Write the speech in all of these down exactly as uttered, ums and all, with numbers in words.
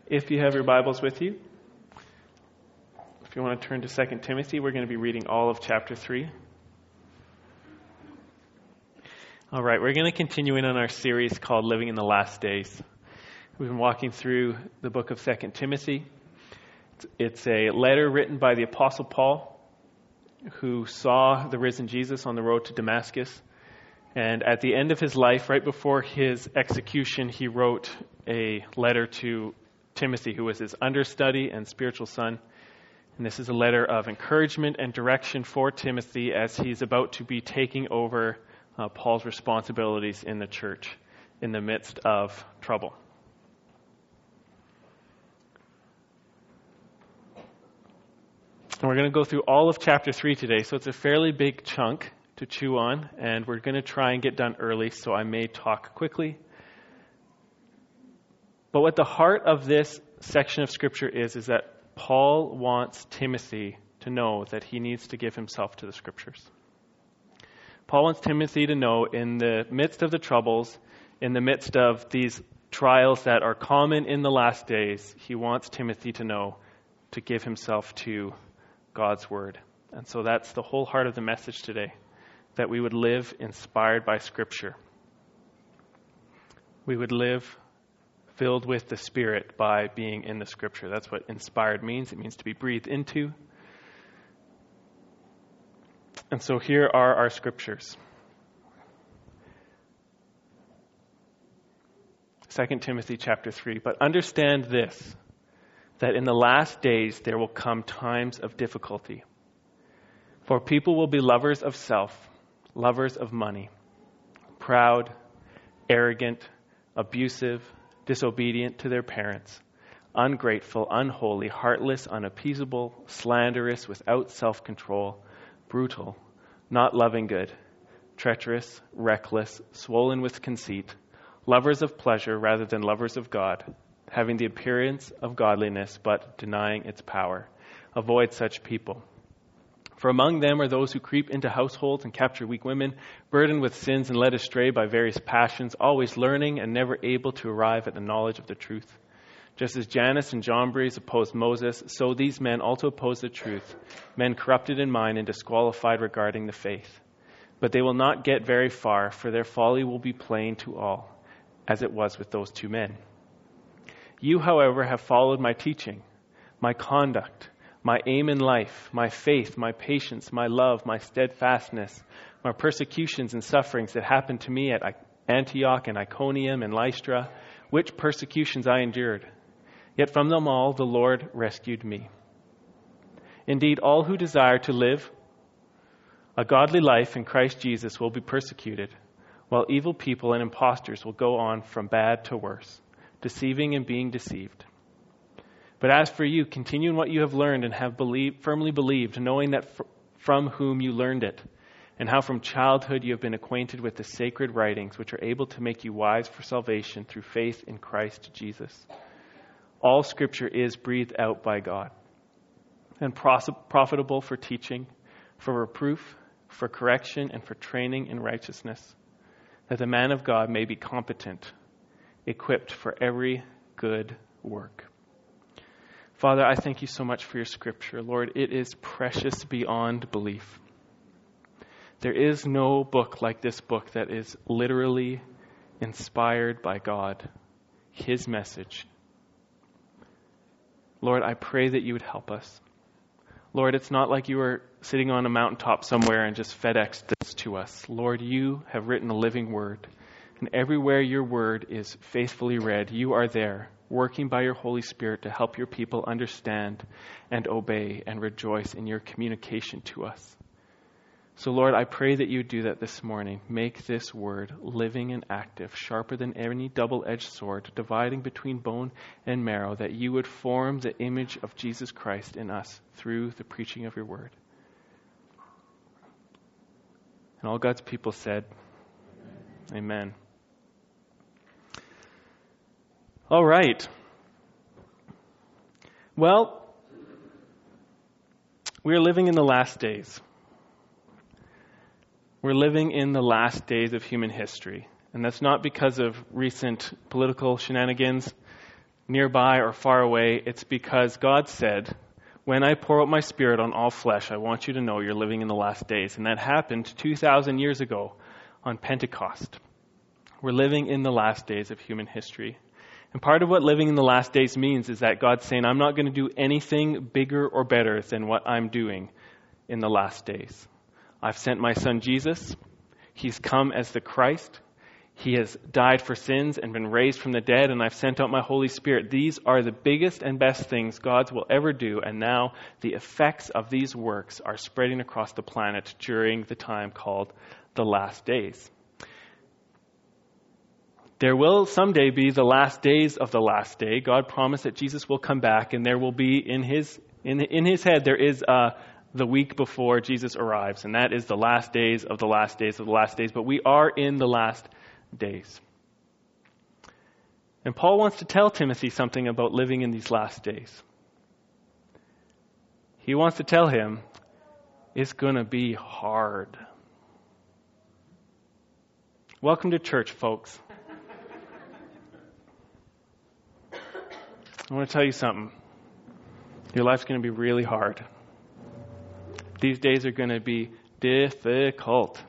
If you have your Bibles with you, if you want to turn to Second Timothy, we're going to be reading all of chapter three. All right, we're going to continue in on our series called Living in the Last Days. We've been walking through the book of Second Timothy. It's a letter written by the Apostle Paul, who saw the risen Jesus on the road to Damascus. And at the end of his life, right before his execution, he wrote a letter to Timothy, who was his understudy and spiritual son. And this is a letter of encouragement and direction for Timothy as he's about to be taking over uh, Paul's responsibilities in the church in the midst of trouble. And we're going to go through all of chapter three today, so it's a fairly big chunk to chew on, and we're going to try and get done early, so I may talk quickly. But what the heart of this section of Scripture is, is that Paul wants Timothy to know that he needs to give himself to the Scriptures. Paul wants Timothy to know in the midst of the troubles, in the midst of these trials that are common in the last days, he wants Timothy to know to give himself to God's Word. And so that's the whole heart of the message today, that we would live inspired by Scripture. We would live filled with the Spirit by being in the Scripture. That's what inspired means. It means to be breathed into. And so here are our Scriptures. Second Timothy chapter three. But understand this, that in the last days there will come times of difficulty. For people will be lovers of self, lovers of money, proud, arrogant, abusive, disobedient to their parents, ungrateful, unholy, heartless, unappeasable, slanderous, without self-control, brutal, not loving good, treacherous, reckless, swollen with conceit, lovers of pleasure rather than lovers of God, having the appearance of godliness but denying its power. Avoid such people. For among them are those who creep into households and capture weak women, burdened with sins and led astray by various passions, always learning and never able to arrive at the knowledge of the truth. Just as Jannes and Jambres opposed Moses, so these men also oppose the truth, men corrupted in mind and disqualified regarding the faith. But they will not get very far, for their folly will be plain to all, as it was with those two men. You, however, have followed my teaching, my conduct, my aim in life, my faith, my patience, my love, my steadfastness, my persecutions and sufferings that happened to me at Antioch and Iconium and Lystra, which persecutions I endured. Yet from them all the Lord rescued me. Indeed, all who desire to live a godly life in Christ Jesus will be persecuted, while evil people and impostors will go on from bad to worse, deceiving and being deceived. But as for you, continue in what you have learned and have believed, firmly believed, knowing that fr- from whom you learned it, and how from childhood you have been acquainted with the sacred writings, which are able to make you wise for salvation through faith in Christ Jesus. All Scripture is breathed out by God and pros- profitable for teaching, for reproof, for correction, and for training in righteousness, that the man of God may be competent, equipped for every good work. Father, I thank you so much for your Scripture. Lord, it is precious beyond belief. There is no book like this book that is literally inspired by God, His message. Lord, I pray that you would help us. Lord, it's not like you were sitting on a mountaintop somewhere and just FedExed this to us. Lord, you have written a living word, and everywhere your word is faithfully read, you are there, working by your Holy Spirit to help your people understand and obey and rejoice in your communication to us. So Lord, I pray that you do that this morning. Make this word living and active, sharper than any double-edged sword, dividing between bone and marrow, that you would form the image of Jesus Christ in us through the preaching of your word. And all God's people said, Amen. Amen. All right. Well, we're living in the last days. We're living in the last days of human history. And that's not because of recent political shenanigans. nearby or far away. It's because God said, when I pour out my Spirit on all flesh, I want you to know you're living in the last days. And that happened two thousand years ago on Pentecost. We're living in the last days of human history. And part of what living in the last days means is that God's saying, I'm not going to do anything bigger or better than what I'm doing in the last days. I've sent my son Jesus. He's come as the Christ. He has died for sins and been raised from the dead, and I've sent out my Holy Spirit. These are the biggest and best things God will ever do, and now the effects of these works are spreading across the planet during the time called the last days. There will someday be the last days of the last day. God promised that Jesus will come back, and there will be in his in in his head there is uh, the week before Jesus arrives, and that is the last days of the last days of the last days. But we are in the last days. And Paul wants to tell Timothy something about living in these last days. He wants to tell him it's going to be hard. Welcome to church, folks. I want to tell you something. Your life's going to be really hard. These days are going to be difficult.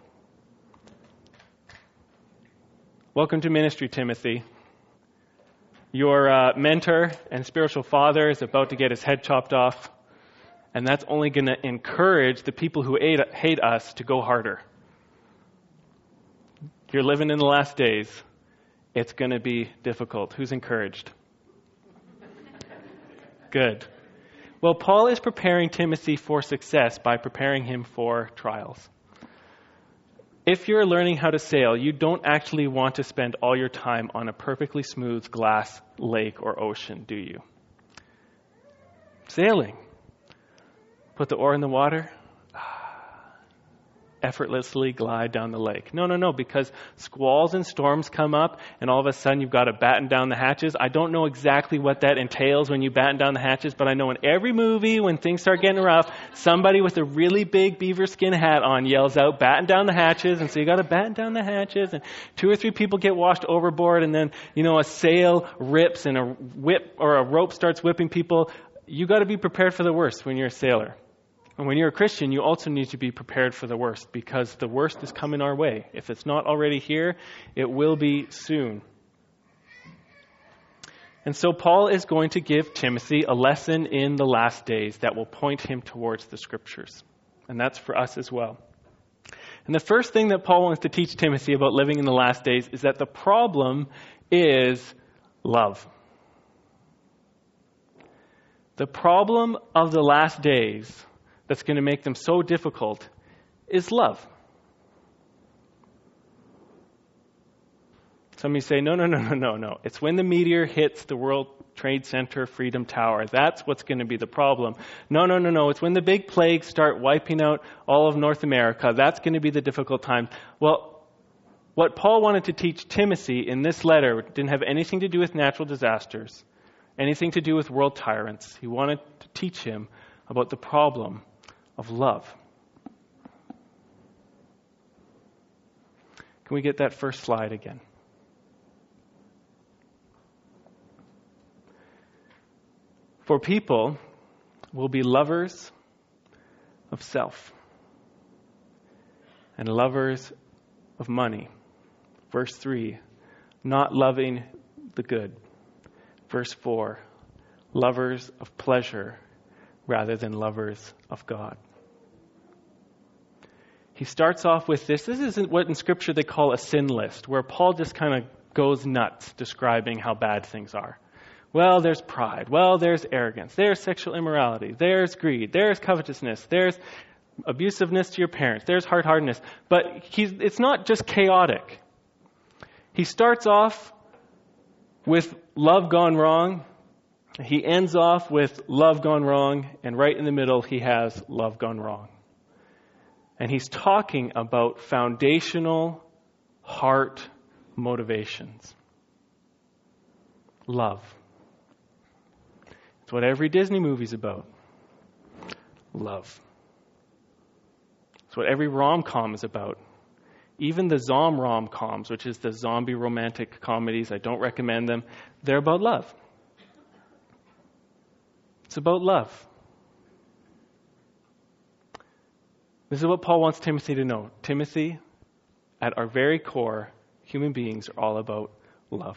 Welcome to ministry, Timothy. Your uh, mentor and spiritual father is about to get his head chopped off, and that's only going to encourage the people who hate, hate us to go harder. You're living in the last days. It's going to be difficult. Who's encouraged? Good. Well, Paul is preparing Timothy for success by preparing him for trials. If you're learning how to sail, you don't actually want to spend all your time on a perfectly smooth glass lake or ocean, do you? Sailing. Put the oar in the water. Effortlessly glide down the lake. No, no, no, because squalls and storms come up, and all of a sudden you've got to batten down the hatches. I don't know exactly what that entails when you batten down the hatches, but I know in every movie when things start getting rough, somebody with a really big beaver skin hat on yells out, batten down the hatches, and so you got to batten down the hatches, and two or three people get washed overboard, and then, you know, a sail rips and a whip or a rope starts whipping people. You got to be prepared for the worst when you're a sailor. And when you're a Christian, you also need to be prepared for the worst, because the worst is coming our way. If it's not already here, it will be soon. And so Paul is going to give Timothy a lesson in the last days that will point him towards the Scriptures. And that's for us as well. And the first thing that Paul wants to teach Timothy about living in the last days is that the problem is love. The problem of the last days that's going to make them so difficult is love. Some of you say, no, no, no, no, no, no. It's when the meteor hits the World Trade Center Freedom Tower. That's what's going to be the problem. No, no, no, no. It's when the big plagues start wiping out all of North America. That's going to be the difficult time. Well, what Paul wanted to teach Timothy in this letter didn't have anything to do with natural disasters, anything to do with world tyrants. He wanted to teach him about the problem of love. Can we get that first slide again? For people will be lovers of self and lovers of money. Verse three, not loving the good. Verse four, lovers of pleasure rather than lovers of God. He starts off with this. This isn't what in Scripture they call a sin list, where Paul just kind of goes nuts describing how bad things are. Well, there's pride. Well, there's arrogance. There's sexual immorality. There's greed. There's covetousness. There's abusiveness to your parents. There's hard-heartedness. But he's, it's not just chaotic. He starts off with love gone wrong. He ends off with love gone wrong. And right in the middle, he has love gone wrong. And he's talking about foundational heart motivations. Love. It's what every Disney movie's about. Love. It's what every rom-com is about. Even the Zom rom-coms, which is the zombie romantic comedies, I don't recommend them, they're about love. It's about love. This is what Paul wants Timothy to know. Timothy, at our very core, human beings are all about love.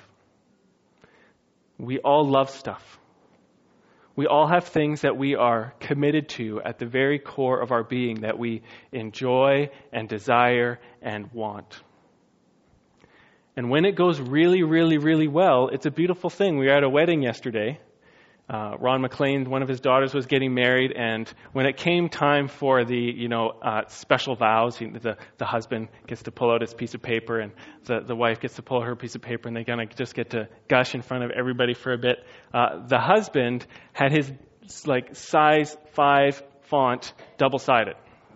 We all love stuff. We all have things that we are committed to at the very core of our being that we enjoy and desire and want. And when it goes really, really, really well, it's a beautiful thing. We were at a wedding yesterday. Uh, Ron McLean, one of his daughters, was getting married, and when it came time for the, you know, uh, special vows, he, the the husband gets to pull out his piece of paper, and the, the wife gets to pull her piece of paper, and they kind of just get to gush in front of everybody for a bit. Uh, the husband had his like size five font double-sided,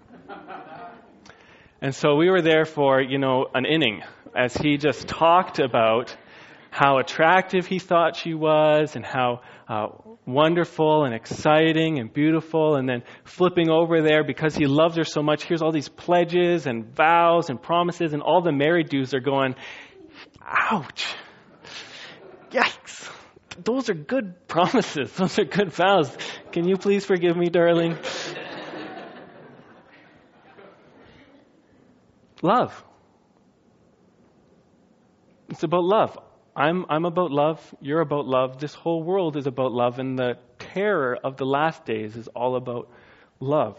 and so we were there for, you know, an inning as he just talked about how attractive he thought she was and how uh, wonderful and exciting and beautiful, and then flipping over there because he loves her so much. Here's all these pledges and vows and promises, and all the married dudes are going, ouch, yikes. Those are good promises. Those are good vows. Can you please forgive me, darling? Love. It's about love. I'm I'm about love. You're about love. This whole world is about love, and the terror of the last days is all about love.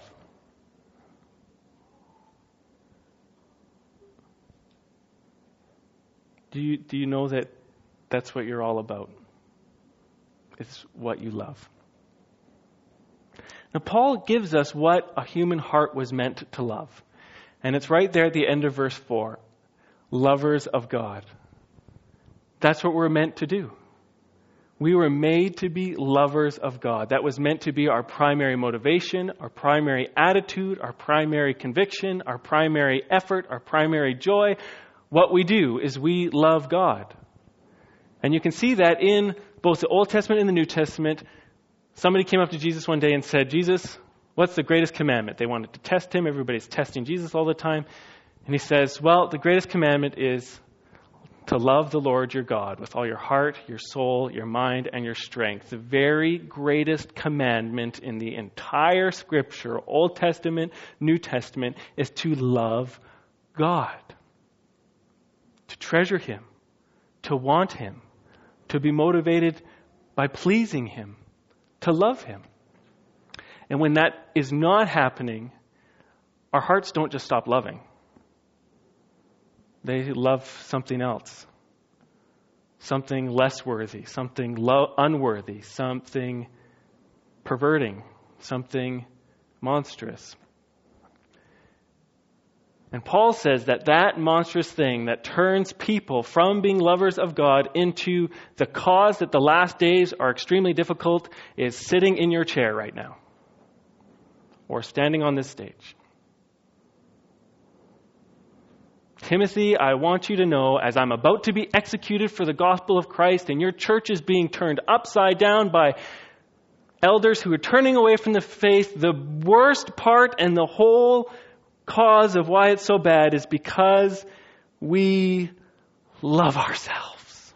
Do you do you know that that's what you're all about? It's what you love. Now, Paul gives us what a human heart was meant to love. And it's right there at the end of verse four. Lovers of God. That's what we're meant to do. We were made to be lovers of God. That was meant to be our primary motivation, our primary attitude, our primary conviction, our primary effort, our primary joy. What we do is we love God. And you can see that in both the Old Testament and the New Testament. Somebody came up to Jesus one day and said, Jesus, what's the greatest commandment? They wanted to test him. Everybody's testing Jesus all the time. And he says, well, the greatest commandment is to love the Lord your God with all your heart, your soul, your mind, and your strength. The very greatest commandment in the entire Scripture, Old Testament, New Testament, is to love God. To treasure Him. To want Him. To be motivated by pleasing Him. To love Him. And when that is not happening, our hearts don't just stop loving. They love something else, something less worthy, something lo- unworthy, something perverting, something monstrous. And Paul says that that monstrous thing that turns people from being lovers of God into the cause that the last days are extremely difficult is sitting in your chair right now or standing on this stage. Timothy, I want you to know, as I'm about to be executed for the gospel of Christ and your church is being turned upside down by elders who are turning away from the faith, the worst part and the whole cause of why it's so bad is because we love ourselves.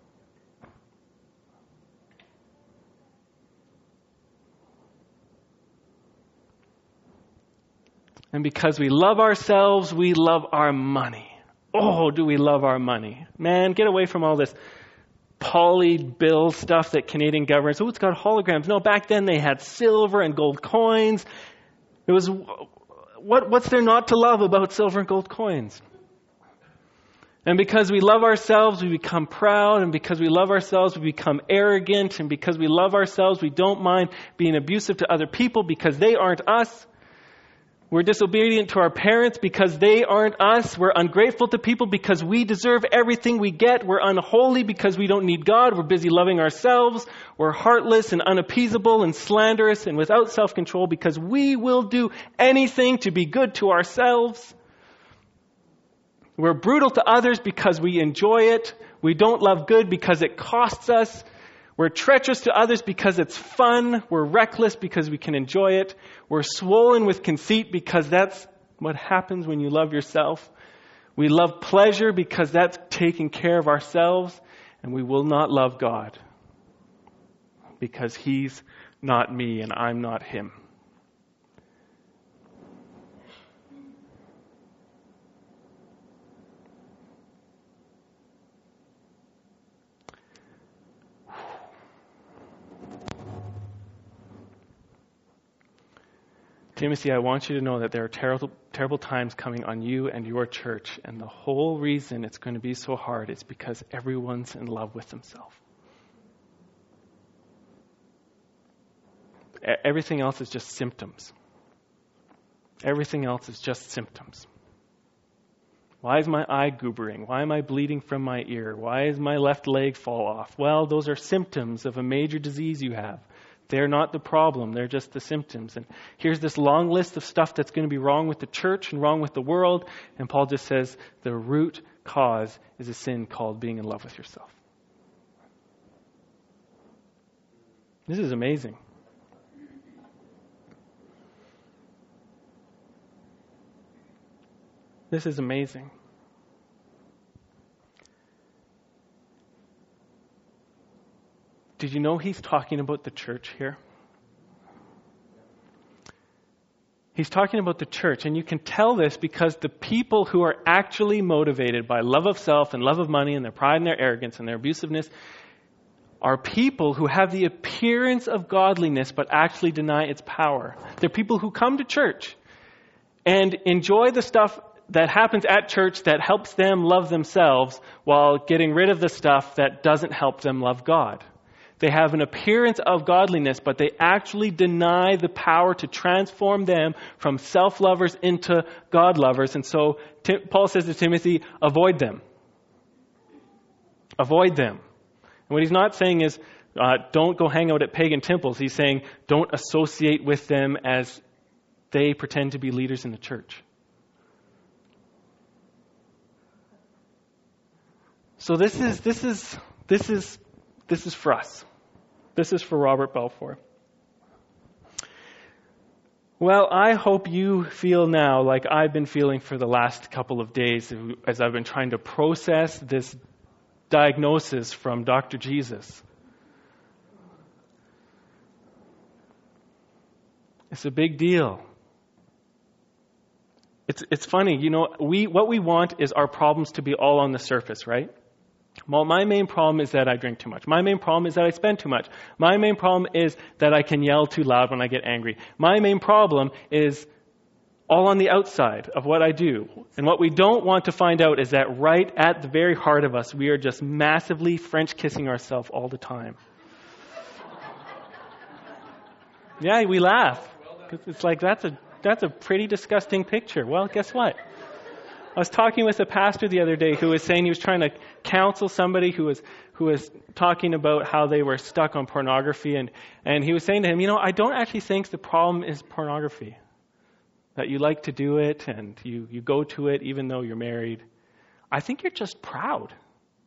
And because we love ourselves, we love our money. Oh, do we love our money. Man, get away from all this poly bill stuff that Canadian governments, oh, it's got holograms. No, back then they had silver and gold coins. It was, what, what's there not to love about silver and gold coins? And because we love ourselves, we become proud. And because we love ourselves, we become arrogant. And because we love ourselves, we don't mind being abusive to other people because they aren't us. We're disobedient to our parents because they aren't us. We're ungrateful to people because we deserve everything we get. We're unholy because we don't need God. We're busy loving ourselves. We're heartless and unappeasable and slanderous and without self-control because we will do anything to be good to ourselves. We're brutal to others because we enjoy it. We don't love good because it costs us. We're treacherous to others because it's fun. We're reckless because we can enjoy it. We're swollen with conceit because that's what happens when you love yourself. We love pleasure because that's taking care of ourselves. And we will not love God. because he's not me and I'm not him. Timothy, I want you to know that there are terrible, terrible times coming on you and your church, and the whole reason it's going to be so hard is because everyone's in love with themselves. Everything else is just symptoms. Everything else is just symptoms. Why is my eye goobering? Why am I bleeding from my ear? Why is my left leg fall off? Well, those are symptoms of a major disease you have. They're not the problem. They're just the symptoms. And here's this long list of stuff that's going to be wrong with the church and wrong with the world. And Paul just says the root cause is a sin called being in love with yourself. This is amazing. This is amazing. Did you know he's talking about the church here? He's talking about the church, and you can tell this because the people who are actually motivated by love of self and love of money and their pride and their arrogance and their abusiveness are people who have the appearance of godliness but actually deny its power. They're people who come to church and enjoy the stuff that happens at church that helps them love themselves while getting rid of the stuff that doesn't help them love God. They have an appearance of godliness, but they actually deny the power to transform them from self-lovers into God-lovers. And so Tim, Paul says to Timothy, avoid them. Avoid them. And what he's not saying is, uh, don't go hang out at pagan temples. He's saying, don't associate with them as they pretend to be leaders in the church. So this is this is this is this is for us. This is for Robert Balfour. Well, I hope you feel now like I've been feeling for the last couple of days as I've been trying to process this diagnosis from Doctor Jesus. It's a big deal. It's it's funny, you know, we what we want is our problems to be all on the surface, right? Well, my main problem is that I drink too much. My main problem is that I spend too much. My main problem is that I can yell too loud when I get angry. My main problem is all on the outside of what I do. And what we don't want to find out is that right at the very heart of us, we are just massively French kissing ourselves all the time. Yeah, we laugh. It's like, that's a that's a pretty disgusting picture. Well, guess what? I was talking with a pastor the other day who was saying he was trying to counsel somebody who was who was talking about how they were stuck on pornography, and, and he was saying to him, you know, I don't actually think the problem is pornography. That you like to do it and you, you go to it even though you're married. I think you're just proud.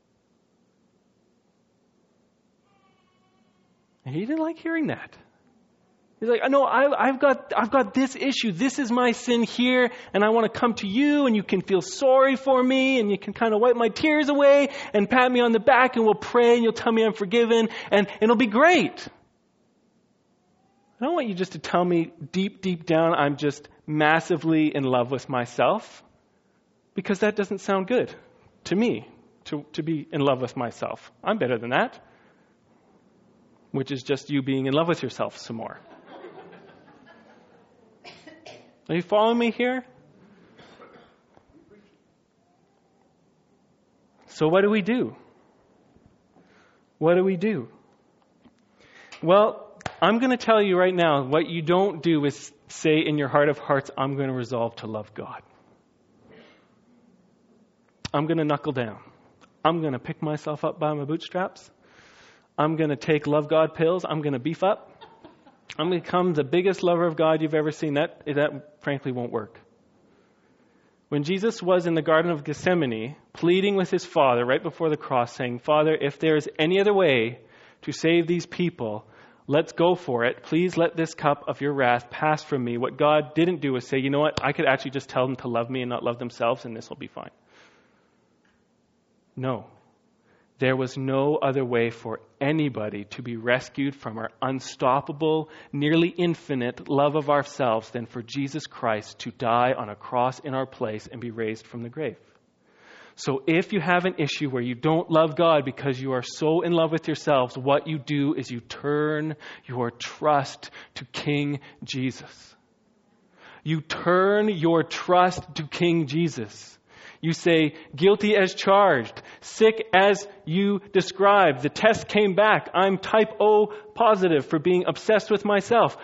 And he didn't like hearing that. He's like, no, I, I've got, I've got this issue. This is my sin here, and I want to come to you, and you can feel sorry for me, and you can kind of wipe my tears away, and pat me on the back, and we'll pray, and you'll tell me I'm forgiven, and it'll be great. I don't want you just to tell me deep, deep down I'm just massively in love with myself, because that doesn't sound good to me, to, to be in love with myself. I'm better than that, which is just you being in love with yourself some more. Are you following me here? So what do we do? What do we do? Well, I'm going to tell you right now, what you don't do is say in your heart of hearts, I'm going to resolve to love God. I'm going to knuckle down. I'm going to pick myself up by my bootstraps. I'm going to take love God pills. I'm going to beef up. I'm going to become the biggest lover of God you've ever seen. That, that frankly won't work. When Jesus was in the Garden of Gethsemane, pleading with his Father right before the cross, saying, Father, if there is any other way to save these people, let's go for it. Please let this cup of your wrath pass from me. What God didn't do was say, you know what, I could actually just tell them to love me and not love themselves, and this will be fine. No. There was no other way for anybody to be rescued from our unstoppable, nearly infinite love of ourselves than for Jesus Christ to die on a cross in our place and be raised from the grave. So if you have an issue where you don't love God because you are so in love with yourselves, what you do is you turn your trust to King Jesus. You turn your trust to King Jesus. You say, guilty as charged, sick as you described. The test came back. I'm type O positive for being obsessed with myself.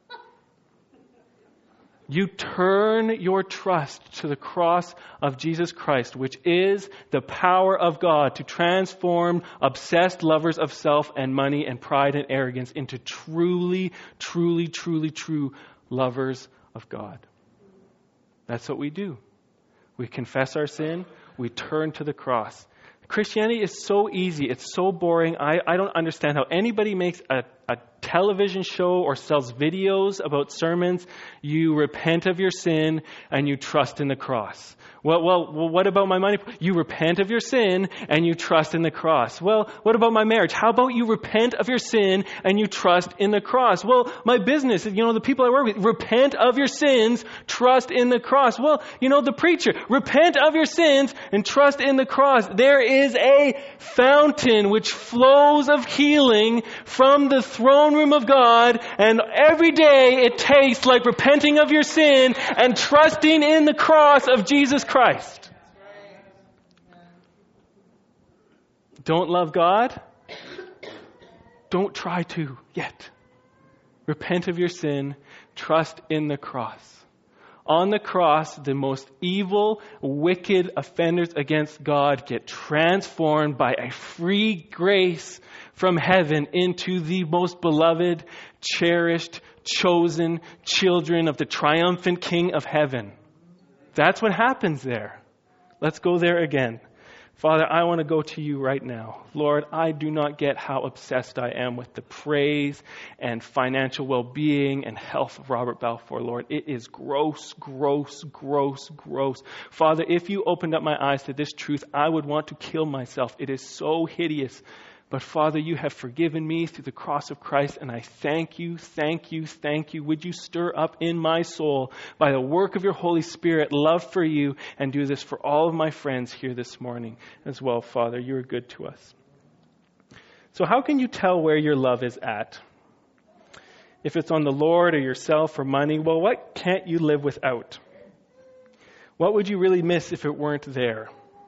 You turn your trust to the cross of Jesus Christ, which is the power of God to transform obsessed lovers of self and money and pride and arrogance into truly, truly, truly true lovers of God. That's what we do. We confess our sin. We turn to the cross. Christianity is so easy. It's so boring. I, I don't understand how anybody makes a, a television show or sells videos about sermons. You repent of your sin and you trust in the cross. Well, well, well, what about my money? You repent of your sin and you trust in the cross. Well, what about my marriage? How about you repent of your sin and you trust in the cross? Well, my business, you know, the people I work with, repent of your sins, trust in the cross. Well, you know, the preacher, repent of your sins and trust in the cross. There is a fountain which flows of healing from the throne room of God, and every day it tastes like repenting of your sin and trusting in the cross of Jesus Christ. Christ. Don't love God? Don't try to yet. Repent of your sin. Trust in the cross. On the cross, the most evil, wicked offenders against God get transformed by a free grace from heaven into the most beloved, cherished, chosen children of the triumphant King of heaven. That's what happens there. Let's go there again. Father, I want to go to you right now. Lord, I do not get how obsessed I am with the praise and financial well-being and health of Robert Balfour, Lord. It is gross, gross, gross, gross. Father, if you opened up my eyes to this truth, I would want to kill myself. It is so hideous. But Father, you have forgiven me through the cross of Christ, and I thank you, thank you, thank you. Would you stir up in my soul, by the work of your Holy Spirit, love for you, and do this for all of my friends here this morning as well, Father. You are good to us. So how can you tell where your love is at? If it's on the Lord or yourself or money, well, what can't you live without? What would you really miss if it weren't there?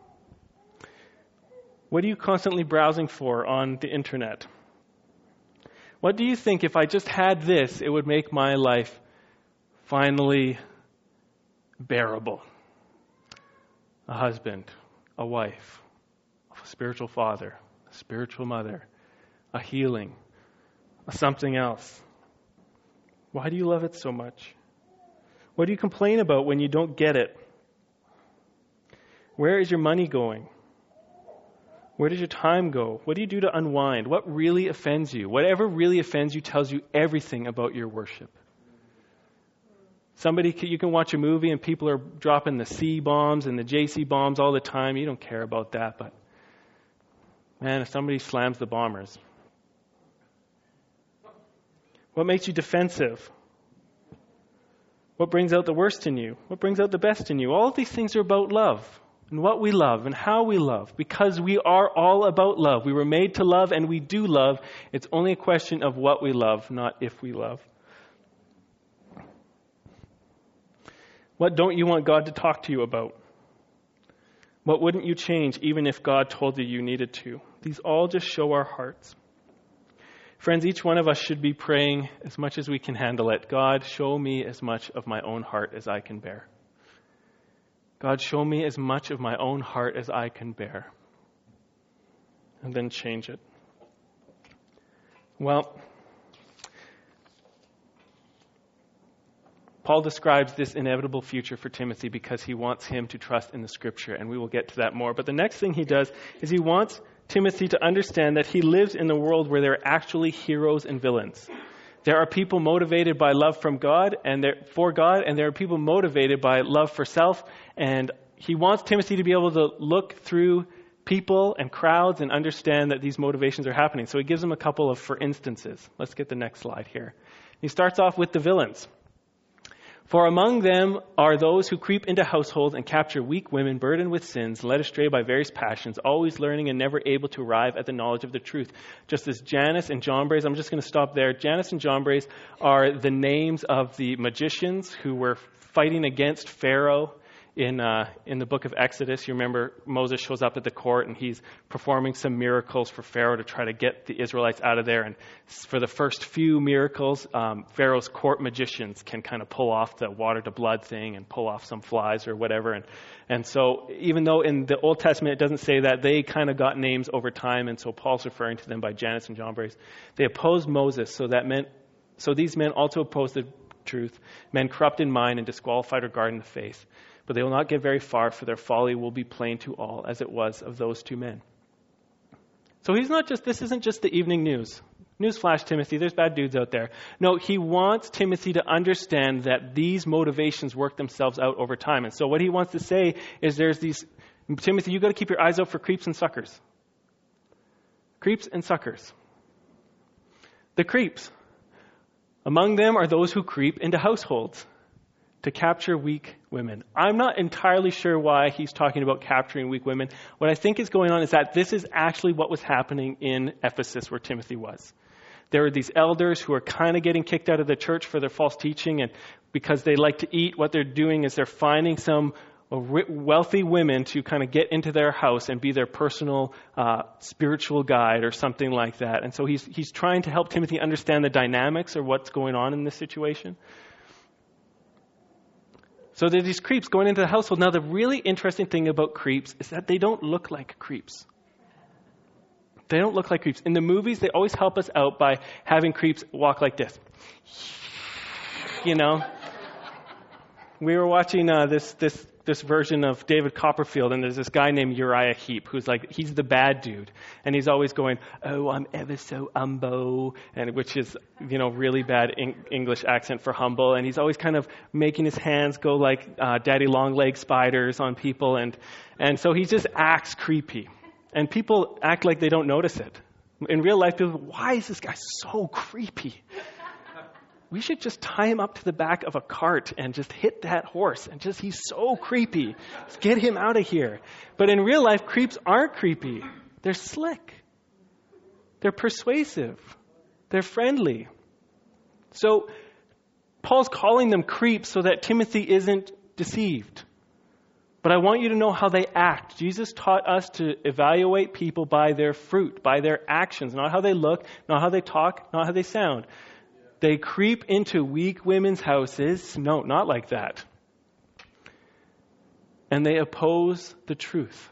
What are you constantly browsing for on the internet? What do you think, if I just had this, it would make my life finally bearable? A husband, a wife, a spiritual father, a spiritual mother, a healing, a something else. Why do you love it so much? What do you complain about when you don't get it? Where is your money going? Where does your time go? What do you do to unwind? What really offends you? Whatever really offends you tells you everything about your worship. Somebody, you can watch a movie and people are dropping the C bombs and the J C bombs all the time. You don't care about that, but man, if somebody slams the bombers. What makes you defensive? What brings out the worst in you? What brings out the best in you? All of these things are about love. And what we love and how we love, because we are all about love. We were made to love and we do love. It's only a question of what we love, not if we love. What don't you want God to talk to you about? What wouldn't you change even if God told you you needed to? These all just show our hearts. Friends, each one of us should be praying as much as we can handle it. God, show me as much of my own heart as I can bear. God, show me as much of my own heart as I can bear. And then change it. Well, Paul describes this inevitable future for Timothy because he wants him to trust in the Scripture, and we will get to that more. But the next thing he does is he wants Timothy to understand that he lives in a world where there are actually heroes and villains. There are people motivated by love from God and for God, and there are people motivated by love for self. And he wants Timothy to be able to look through people and crowds and understand that these motivations are happening. So he gives them a couple of for instances. Let's get the next slide here. He starts off with the villains. For among them are those who creep into households and capture weak women burdened with sins, led astray by various passions, always learning and never able to arrive at the knowledge of the truth. Just as Jannes and Jambres, I'm just going to stop there. Jannes and Jambres are the names of the magicians who were fighting against Pharaoh in uh, in the book of Exodus. You remember Moses shows up at the court and he's performing some miracles for Pharaoh to try to get the Israelites out of there. And for the first few miracles, um, Pharaoh's court magicians can kind of pull off the water to blood thing and pull off some flies or whatever. And and so even though in the Old Testament it doesn't say that, they kind of got names over time. And so Paul's referring to them by Jannes and Jambres. They opposed Moses, so that meant so these men also opposed the truth, men corrupt in mind and disqualified regarding the faith. But they will not get very far, for their folly will be plain to all, as it was of those two men. So he's not just, this isn't just the evening news. Newsflash, Timothy, there's bad dudes out there. No, he wants Timothy to understand that these motivations work themselves out over time. And so what he wants to say is there's these, Timothy, you've got to keep your eyes out for creeps and suckers. Creeps and suckers. The creeps. Among them are those who creep into households to capture weak women. I'm not entirely sure why he's talking about capturing weak women. What I think is going on is that this is actually what was happening in Ephesus where Timothy was. There were these elders who are kind of getting kicked out of the church for their false teaching, and because they like to eat, what they're doing is they're finding some wealthy women to kind of get into their house and be their personal uh, spiritual guide or something like that. And so he's he's trying to help Timothy understand the dynamics or what's going on in this situation. So there's these creeps going into the household. Now, the really interesting thing about creeps is that they don't look like creeps. They don't look like creeps. In the movies, they always help us out by having creeps walk like this. You know? We were watching uh, this this this version of David Copperfield, and there's this guy named Uriah Heep who's like, he's the bad dude. And he's always going, oh, I'm ever so umbo, and which is, you know, really bad in- English accent for humble. And he's always kind of making his hands go like uh, daddy long leg spiders on people. And, and so he just acts creepy. And people act like they don't notice it. In real life, people, why is this guy so creepy? We should just tie him up to the back of a cart and just hit that horse. And just, he's so creepy. Let's get him out of here. But in real life, creeps aren't creepy. They're slick. They're persuasive. They're friendly. So Paul's calling them creeps so that Timothy isn't deceived. But I want you to know how they act. Jesus taught us to evaluate people by their fruit, by their actions, not how they look, not how they talk, not how they sound. They creep into weak women's houses. No, not like that. And they oppose the truth.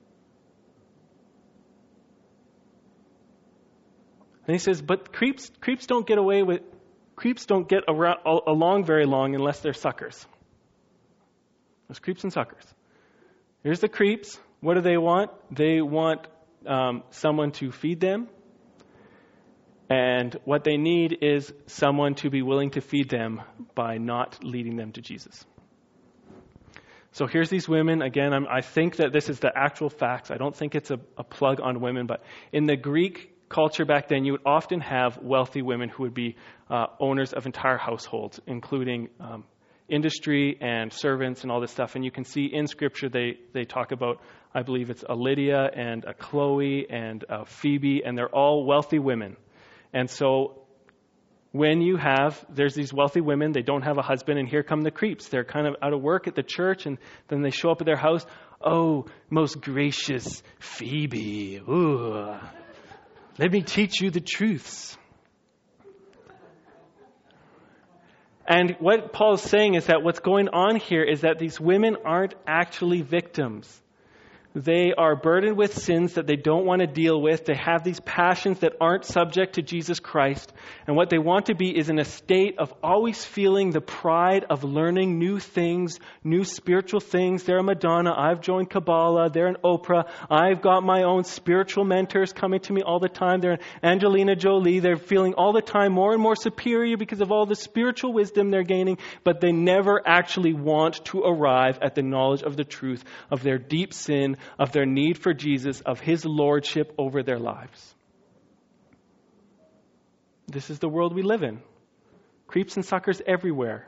And he says, but creeps creeps don't get away with, creeps don't get around, along very long unless they're suckers. There's creeps and suckers. Here's the creeps. What do they want? They want um, someone to feed them. And what they need is someone to be willing to feed them by not leading them to Jesus. So here's these women. Again, I'm, I think that this is the actual facts. I don't think it's a, a plug on women. But in the Greek culture back then, you would often have wealthy women who would be uh, owners of entire households, including um, industry and servants and all this stuff. And you can see in Scripture they, they talk about, I believe it's a Lydia and a Chloe and a Phoebe, and they're all wealthy women. And so when you have, there's these wealthy women, they don't have a husband, and here come the creeps. They're kind of out of work at the church, and then they show up at their house. Oh, most gracious Phoebe, ooh, let me teach you the truths. And what Paul's saying is that what's going on here is that these women aren't actually victims. They are burdened with sins that they don't want to deal with. They have these passions that aren't subject to Jesus Christ. And what they want to be is in a state of always feeling the pride of learning new things, new spiritual things. They're a Madonna. I've joined Kabbalah. They're an Oprah. I've got my own spiritual mentors coming to me all the time. They're an Angelina Jolie. They're feeling all the time more and more superior because of all the spiritual wisdom they're gaining. But they never actually want to arrive at the knowledge of the truth of their deep sin, of their need for Jesus, of his lordship over their lives. This is the world we live in. Creeps and suckers everywhere.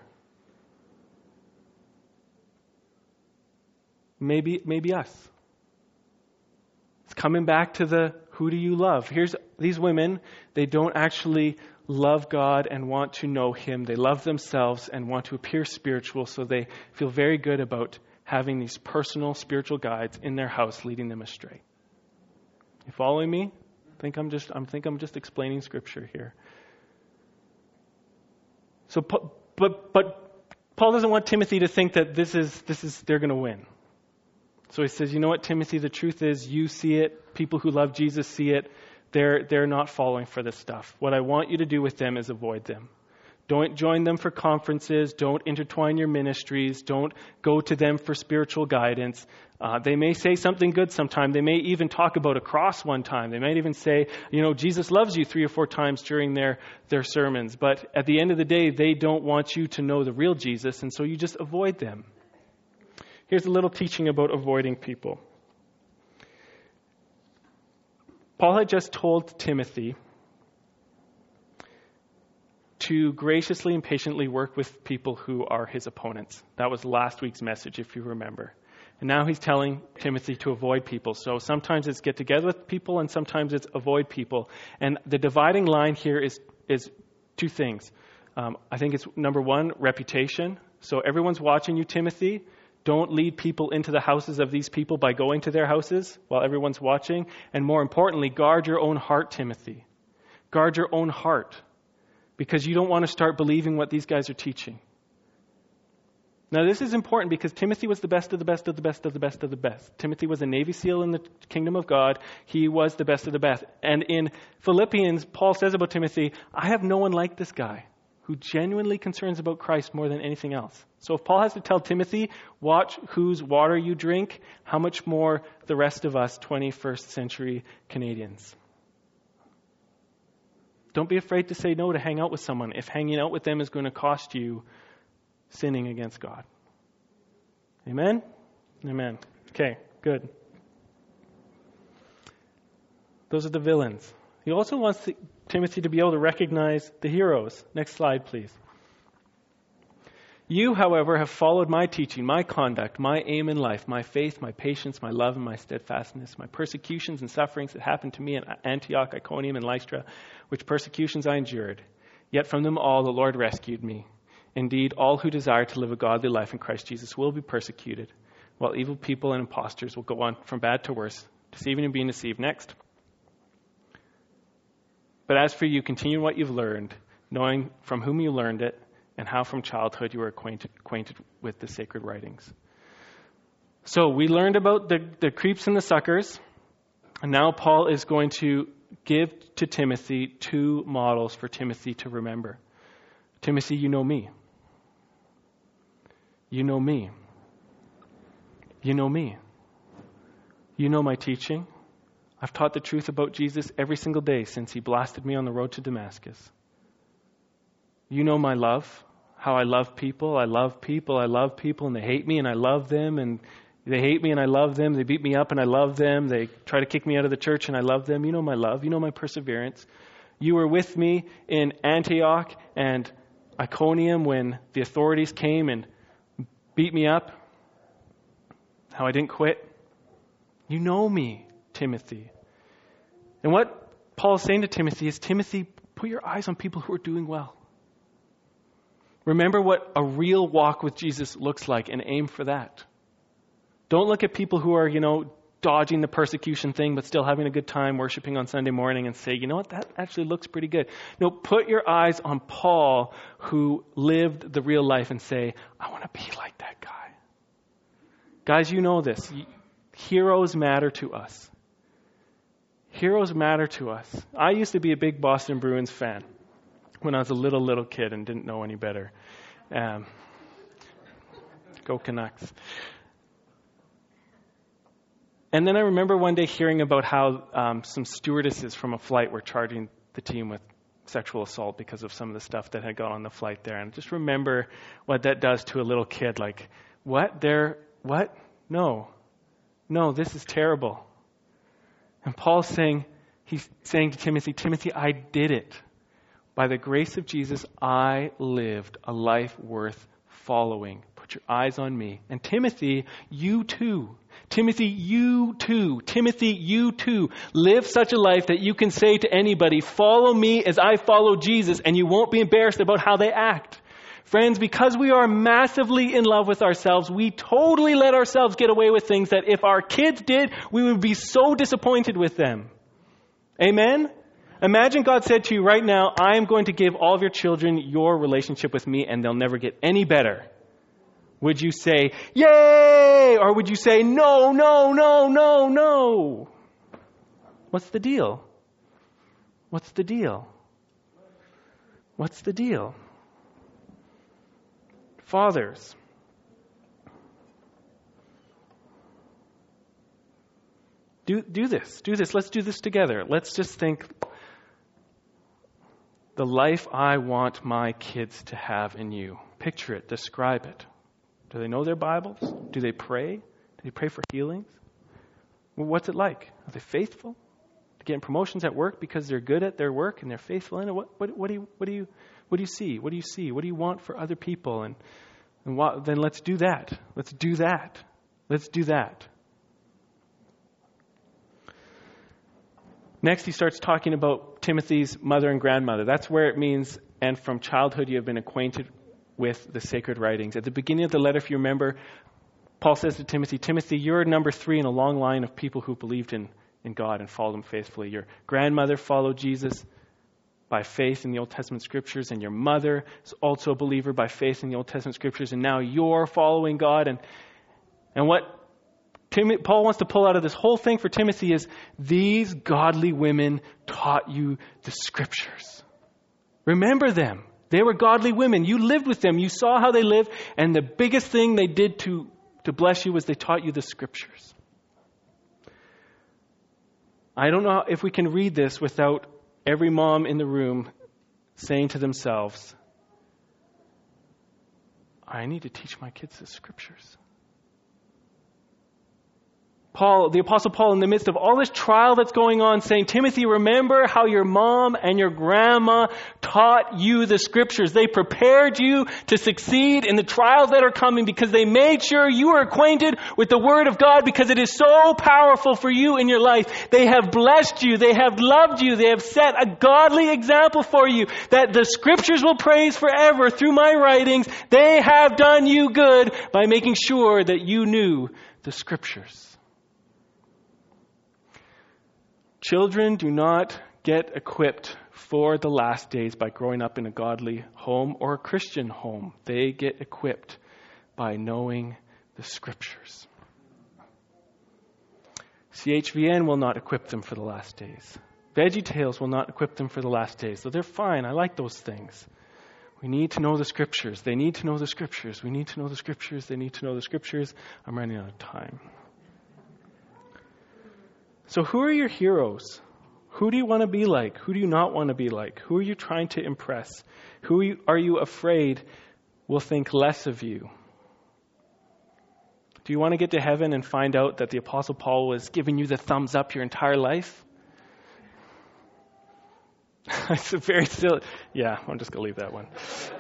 Maybe, maybe us. It's coming back to the who do you love? Here's these women, they don't actually love God and want to know him. They love themselves and want to appear spiritual, so they feel very good about having these personal spiritual guides in their house leading them astray. You following me? I think I'm just I think I'm just explaining scripture here. So but but Paul doesn't want Timothy to think that this is this is they're going to win. So he says, you know what, Timothy, the truth is you see it. People who love Jesus see it. They're, they're not falling for this stuff. What I want you to do with them is avoid them. Don't join them for conferences. Don't intertwine your ministries. Don't go to them for spiritual guidance. Uh, they may say something good sometime. They may even talk about a cross one time. They might even say, you know, Jesus loves you three or four times during their, their sermons. But at the end of the day, they don't want you to know the real Jesus, and so you just avoid them. Here's a little teaching about avoiding people. Paul had just told Timothy to graciously and patiently work with people who are his opponents. That was last week's message, if you remember. And now he's telling Timothy to avoid people. So sometimes it's get together with people and sometimes it's avoid people. And the dividing line here is, is two things. Um, I think it's, number one, reputation. So everyone's watching you, Timothy. Don't lead people into the houses of these people by going to their houses while everyone's watching. And more importantly, guard your own heart, Timothy. Guard your own heart. Because you don't want to start believing what these guys are teaching. Now this is important because Timothy was the best of the best of the best of the best of the best. Timothy was a Navy SEAL in the kingdom of God. He was the best of the best. And in Philippians, Paul says about Timothy, I have no one like this guy who genuinely concerns about Christ more than anything else. So if Paul has to tell Timothy, watch whose water you drink, how much more the rest of us twenty-first century Canadians. Don't be afraid to say no to hang out with someone if hanging out with them is going to cost you sinning against God. Amen? Amen. Okay, good. Those are the villains. He also wants to, Timothy to be able to recognize the heroes. Next slide, please. You, however, have followed my teaching, my conduct, my aim in life, my faith, my patience, my love, and my steadfastness, my persecutions and sufferings that happened to me in Antioch, Iconium, and Lystra, which persecutions I endured. Yet from them all the Lord rescued me. Indeed, all who desire to live a godly life in Christ Jesus will be persecuted, while evil people and impostors will go on from bad to worse, deceiving and being deceived. Next. But as for you, continue what you've learned, knowing from whom you learned it, and how from childhood you were acquainted, acquainted with the sacred writings. So we learned about the, the creeps and the suckers, and now Paul is going to give to Timothy two models for Timothy to remember. Timothy, you know me. You know me. You know me. You know my teaching. I've taught the truth about Jesus every single day since he blasted me on the road to Damascus. You know my love, how I love people. I love people, I love people, and they hate me, and I love them, and they hate me, and I love them. They beat me up, and I love them. They try to kick me out of the church, and I love them. You know my love. You know my perseverance. You were with me in Antioch and Iconium when the authorities came and beat me up, how I didn't quit. You know me, Timothy. And what Paul is saying to Timothy is, Timothy, put your eyes on people who are doing well. Remember what a real walk with Jesus looks like and aim for that. Don't look at people who are, you know, dodging the persecution thing but still having a good time worshiping on Sunday morning and say, you know what, that actually looks pretty good. No, put your eyes on Paul who lived the real life and say, I want to be like that guy. Guys, you know this. Heroes matter to us. Heroes matter to us. I used to be a big Boston Bruins fan when I was a little, little kid and didn't know any better. Um, go Canucks. And then I remember one day hearing about how um, some stewardesses from a flight were charging the team with sexual assault because of some of the stuff that had gone on the flight there. And just remember what that does to a little kid. Like, what? They're, what? No. No, this is terrible. And Paul's saying, he's saying to Timothy, Timothy, I did it. By the grace of Jesus, I lived a life worth following. Put your eyes on me. And Timothy, you too. Timothy, you too. Timothy, you too. Live such a life that you can say to anybody, follow me as I follow Jesus, and you won't be embarrassed about how they act. Friends, because we are massively in love with ourselves, we totally let ourselves get away with things that if our kids did, we would be so disappointed with them. Amen? Imagine God said to you right now, I am going to give all of your children your relationship with me and they'll never get any better. Would you say, yay? Or would you say, no, no, no, no, no? What's the deal? What's the deal? What's the deal? Fathers, do, do this. Do this. Let's do this together. Let's just think the life I want my kids to have in you. Picture it. Describe it. Do they know their Bibles? Do they pray? Do they pray for healings? Well, what's it like? Are they faithful? They're getting promotions at work because they're good at their work and they're faithful in it? What, what, what do you, what do you, what do you see? What do you see? What do you want for other people? And, and what, then let's do that. Let's do that. Let's do that. Next, he starts talking about Timothy's mother and grandmother. That's where it means, and from childhood you have been acquainted with the sacred writings. At the beginning of the letter, if you remember, Paul says to Timothy, Timothy, you're number three in a long line of people who believed in, in God and followed him faithfully. Your grandmother followed Jesus by faith in the Old Testament scriptures, and your mother is also a believer by faith in the Old Testament scriptures, and now you're following God. And, and what Tim, Paul wants to pull out of this whole thing for Timothy is these godly women taught you the scriptures. Remember them. They were godly women. You lived with them. You saw how they lived. And the biggest thing they did to, to bless you was they taught you the scriptures. I don't know if we can read this without every mom in the room saying to themselves, I need to teach my kids the scriptures. Paul, the Apostle Paul, in the midst of all this trial that's going on, saying, Timothy, remember how your mom and your grandma taught you the scriptures. They prepared you to succeed in the trials that are coming because they made sure you were acquainted with the Word of God because it is so powerful for you in your life. They have blessed you. They have loved you. They have set a godly example for you that the scriptures will praise forever through my writings. They have done you good by making sure that you knew the scriptures. Children do not get equipped for the last days by growing up in a godly home or a Christian home. They get equipped by knowing the scriptures. C H V N will not equip them for the last days. VeggieTales will not equip them for the last days. So they're fine. I like those things. We need to know the scriptures. They need to know the scriptures. We need to know the scriptures. They need to know the scriptures. I'm running out of time. So who are your heroes? Who do you want to be like? Who do you not want to be like? Who are you trying to impress? Who are you afraid will think less of you? Do you want to get to heaven and find out that the Apostle Paul was giving you the thumbs up your entire life? It's a very silly... Yeah, I'm just going to leave that one.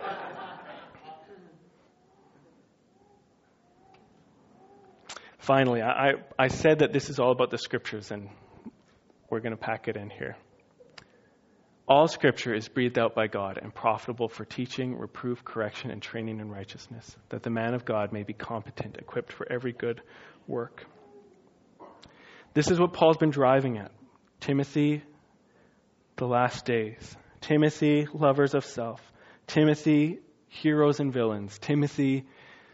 Finally, I, I said that this is all about the scriptures, and we're going to pack it in here. All scripture is breathed out by God and profitable for teaching, reproof, correction, and training in righteousness, that the man of God may be competent, equipped for every good work. This is what Paul's been driving at. Timothy, the last days. Timothy, lovers of self. Timothy, heroes and villains. Timothy,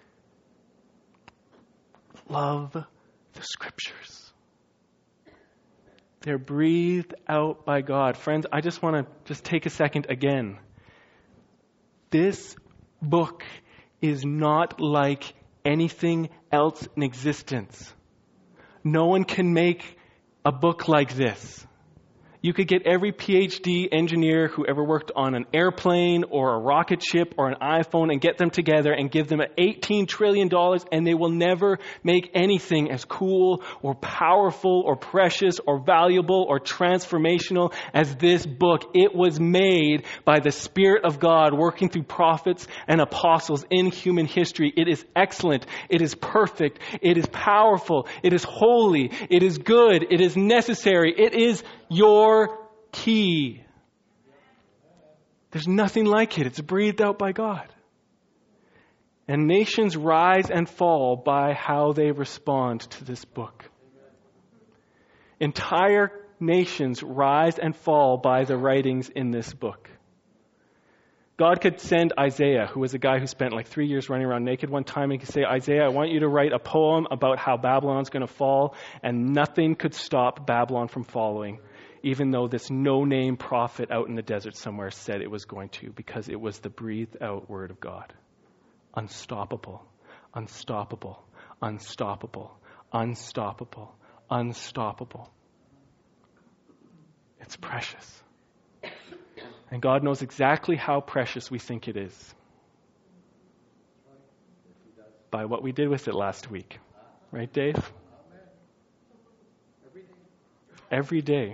love the scriptures. They're breathed out by God. Friends, I just want to just take a second again. This book is not like anything else in existence. No one can make a book like this. You could get every P H D engineer who ever worked on an airplane or a rocket ship or an iPhone and get them together and give them eighteen trillion dollars, and they will never make anything as cool or powerful or precious or valuable or transformational as this book. It was made by the Spirit of God working through prophets and apostles in human history. It is excellent. It is perfect. It is powerful. It is holy. It is good. It is necessary. It is your key. There's nothing like it. It's breathed out by God. And nations rise and fall by how they respond to this book. Entire nations rise and fall by the writings in this book. God could send Isaiah, who was a guy who spent like three years running around naked one time, and he could say, Isaiah, I want you to write a poem about how Babylon's going to fall, and nothing could stop Babylon from following, even though this no-name prophet out in the desert somewhere said it was going to, because it was the breathed-out word of God. Unstoppable, unstoppable, unstoppable, unstoppable, unstoppable. It's precious. And God knows exactly how precious we think it is by what we did with it last week. Right, Dave? Every day.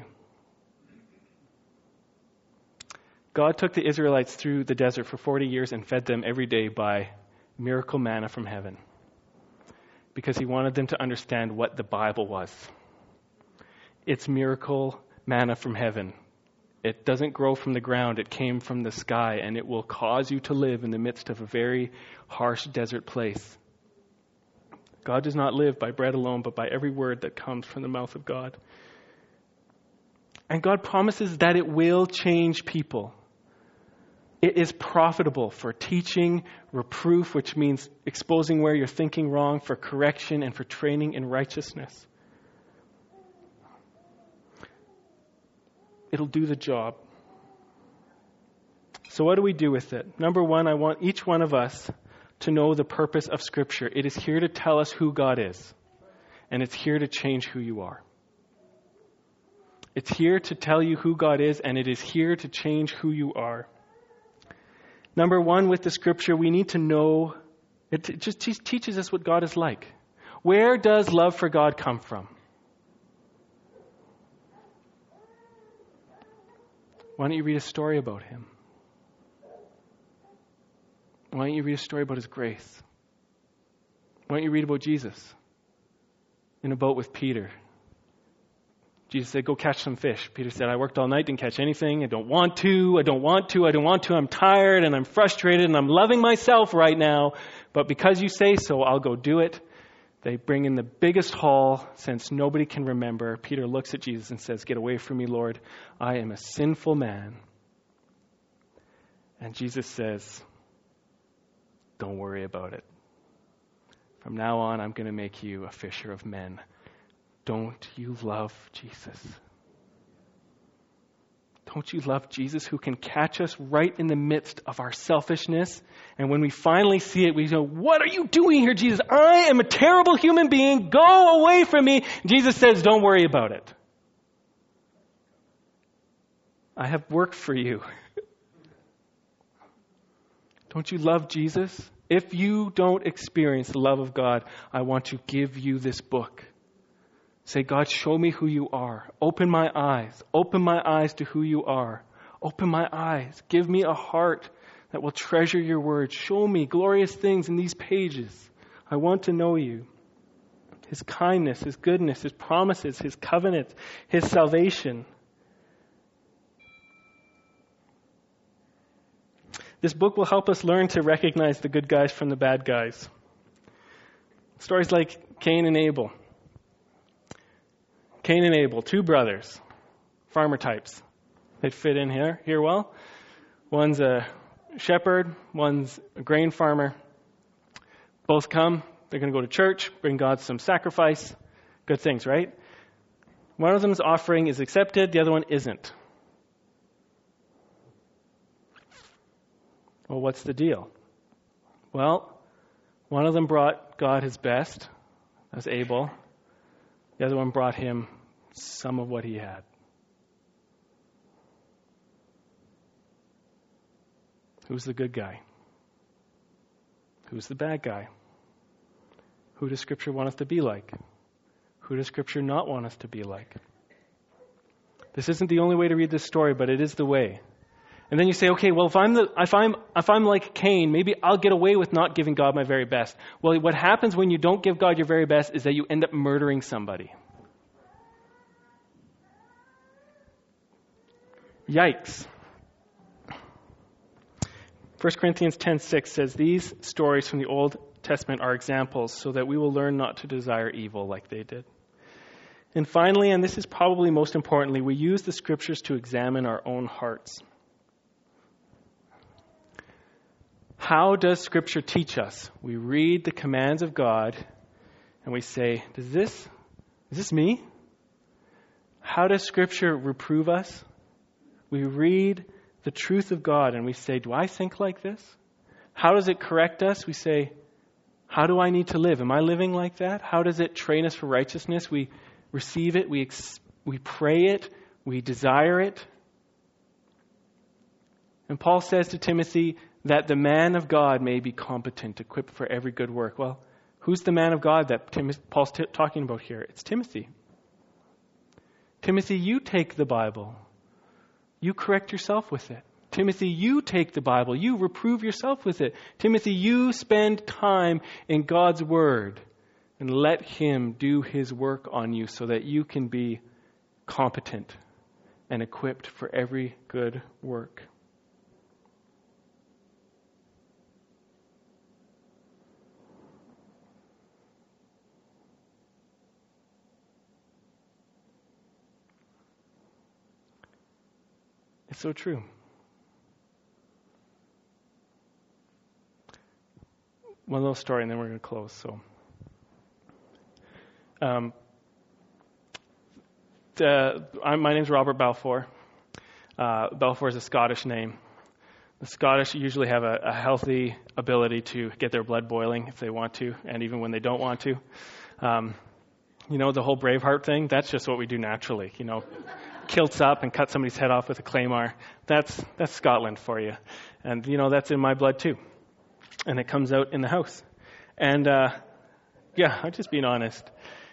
God took the Israelites through the desert for forty years and fed them every day by miracle manna from heaven, because he wanted them to understand what the Bible was. It's miracle manna from heaven. It doesn't grow from the ground. It came from the sky, and it will cause you to live in the midst of a very harsh desert place. God does not live by bread alone, but by every word that comes from the mouth of God. And God promises that it will change people. It is profitable for teaching, reproof, which means exposing where you're thinking wrong, for correction, and for training in righteousness. It'll do the job. So what do we do with it? Number one, I want each one of us to know the purpose of Scripture. It is here to tell us who God is, and it's here to change who you are. It's here to tell you who God is, and it is here to change who you are. Number one, with the Scripture, we need to know, it just teaches us what God is like. Where does love for God come from? Why don't you read a story about him? Why don't you read a story about his grace? Why don't you read about Jesus in a boat with Peter? Jesus said, go catch some fish. Peter said, I worked all night, didn't catch anything. I don't want to, I don't want to, I don't want to. I'm tired and I'm frustrated and I'm loving myself right now. But because you say so, I'll go do it. They bring in the biggest haul since nobody can remember. Peter looks at Jesus and says, get away from me, Lord. I am a sinful man. And Jesus says, don't worry about it. From now on, I'm going to make you a fisher of men. Don't you love Jesus? Don't you love Jesus, who can catch us right in the midst of our selfishness? And when we finally see it, we go, what are you doing here, Jesus? I am a terrible human being. Go away from me. Jesus says, don't worry about it. I have work for you. Don't you love Jesus? If you don't experience the love of God, I want to give you this book. Say, God, show me who you are. Open my eyes. Open my eyes to who you are. Open my eyes. Give me a heart that will treasure your word. Show me glorious things in these pages. I want to know you. His kindness, his goodness, his promises, his covenant, his salvation. This book will help us learn to recognize the good guys from the bad guys. Stories like Cain and Abel. Cain and Abel, two brothers, farmer types. They fit in here, here well. One's a shepherd, one's a grain farmer. Both come, they're going to go to church, bring God some sacrifice. Good things, right? One of them's offering is accepted, the other one isn't. Well, what's the deal? Well, one of them brought God his best, as Abel. The other one brought him some of what he had. Who's the good guy? Who's the bad guy? Who does Scripture want us to be like? Who does Scripture not want us to be like? This isn't the only way to read this story, but it is the way. And then you say, okay, well, if I'm the, if I'm, if I'm like Cain, maybe I'll get away with not giving God my very best. Well, what happens when you don't give God your very best is that you end up murdering somebody. Yikes. First Corinthians ten six says, these stories from the Old Testament are examples so that we will learn not to desire evil like they did. And finally, and this is probably most importantly, we use the Scriptures to examine our own hearts. How does Scripture teach us? We read the commands of God and we say, Does this, is this me? How does Scripture reprove us? We read the truth of God and we say, do I think like this? How does it correct us? We say, how do I need to live? Am I living like that? How does it train us for righteousness? We receive it, we ex- we pray it, we desire it. And Paul says to Timothy that the man of God may be competent, equipped for every good work. Well, who's the man of God that Tim- Paul's t- talking about here? It's Timothy. Timothy, you take the Bible. You correct yourself with it. Timothy, you take the Bible. You reprove yourself with it. Timothy, you spend time in God's Word and let Him do His work on you so that you can be competent and equipped for every good work. It's so true. One little story and then we're going to close. So, um, the, I'm, my name's Robert Balfour. Uh, Balfour is a Scottish name. The Scottish usually have a, a healthy ability to get their blood boiling if they want to, and even when they don't want to. Um, you know, the whole Braveheart thing, that's just what we do naturally, you know. Kilts up and cut somebody's head off with a claymore. That's that's Scotland for you. And, you know, that's in my blood too. And it comes out in the house. And, uh, yeah, I'm just being honest.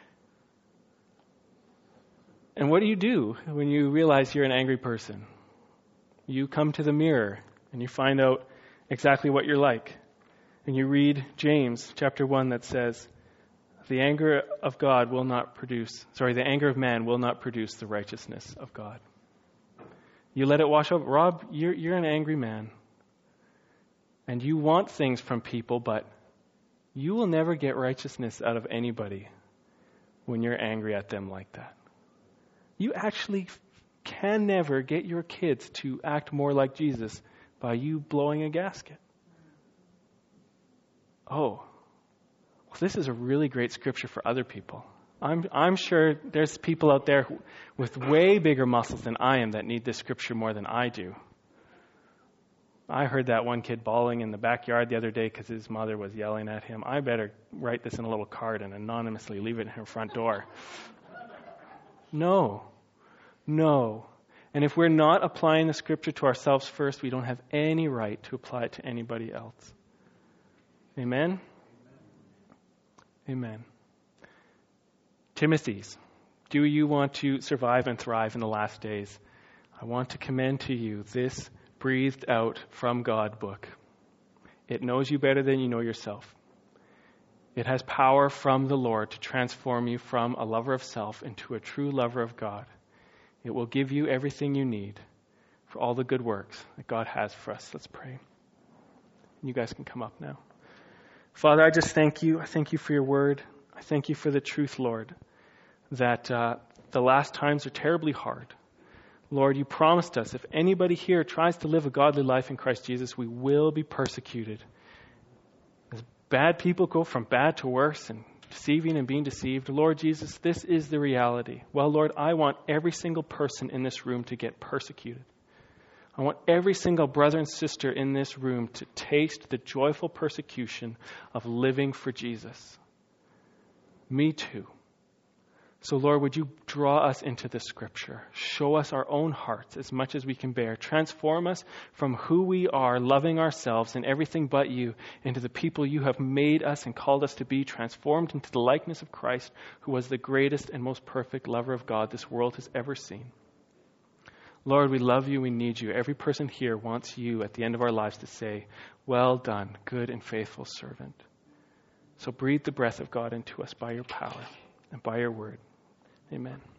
And what do you do when you realize you're an angry person? You come to the mirror and you find out exactly what you're like. And you read James chapter one that says, the anger of God will not produce, sorry, the anger of man will not produce the righteousness of God. You let it wash over. Rob, you're, you're an angry man. And you want things from people, but you will never get righteousness out of anybody when you're angry at them like that. You actually can never get your kids to act more like Jesus by you blowing a gasket. Oh. This is a really great scripture for other people. I'm I'm sure there's people out there who, with way bigger muscles than I am that need this scripture more than I do. I heard that one kid bawling in the backyard the other day because his mother was yelling at him. I better write this in a little card and anonymously leave it in her front door. No. No. And if we're not applying the scripture to ourselves first, we don't have any right to apply it to anybody else. Amen? Amen. Timothy's, do you want to survive and thrive in the last days? I want to commend to you this breathed out from God book. It knows you better than you know yourself. It has power from the Lord to transform you from a lover of self into a true lover of God. It will give you everything you need for all the good works that God has for us. Let's pray. You guys can come up now. Father, I just thank you. I thank you for your word. I thank you for the truth, Lord, that uh, the last times are terribly hard. Lord, you promised us if anybody here tries to live a godly life in Christ Jesus, we will be persecuted. As bad people go from bad to worse and deceiving and being deceived, Lord Jesus, this is the reality. Well, Lord, I want every single person in this room to get persecuted. I want every single brother and sister in this room to taste the joyful persecution of living for Jesus. Me too. So Lord, would you draw us into the scripture? Show us our own hearts as much as we can bear. Transform us from who we are, loving ourselves and everything but you, into the people you have made us and called us to be, transformed into the likeness of Christ, who was the greatest and most perfect lover of God this world has ever seen. Lord, we love you, we need you. Every person here wants you at the end of our lives to say, well done, good and faithful servant. So breathe the breath of God into us by your power and by your word. Amen.